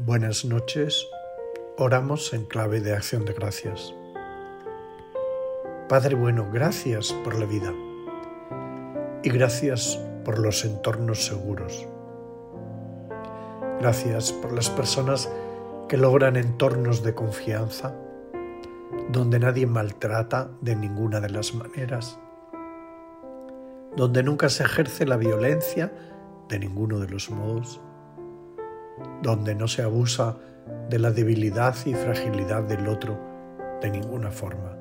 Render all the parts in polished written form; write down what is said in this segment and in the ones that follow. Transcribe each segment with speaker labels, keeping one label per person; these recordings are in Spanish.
Speaker 1: Buenas noches, oramos en clave de acción de gracias. Padre bueno, gracias por la vida y gracias por los entornos seguros. Gracias por las personas que logran entornos de confianza, donde nadie maltrata de ninguna de las maneras, donde nunca se ejerce la violencia de ninguno de los modos, donde no se abusa de la debilidad y fragilidad del otro de ninguna forma.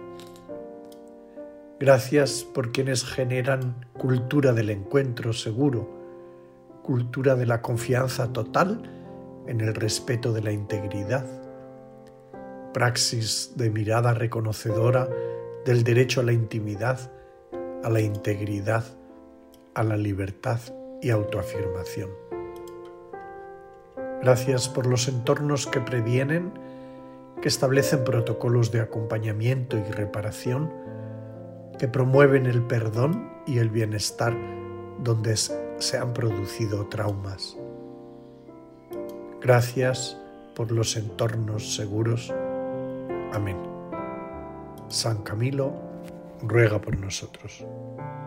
Speaker 1: Gracias por quienes generan cultura del encuentro seguro, cultura de la confianza total en el respeto de la integridad, praxis de mirada reconocedora del derecho a la intimidad, a la integridad, a la libertad y autoafirmación. Gracias por los entornos que previenen, que establecen protocolos de acompañamiento y reparación, que promueven el perdón y el bienestar donde se han producido traumas. Gracias por los entornos seguros. Amén. San Camilo ruega por nosotros.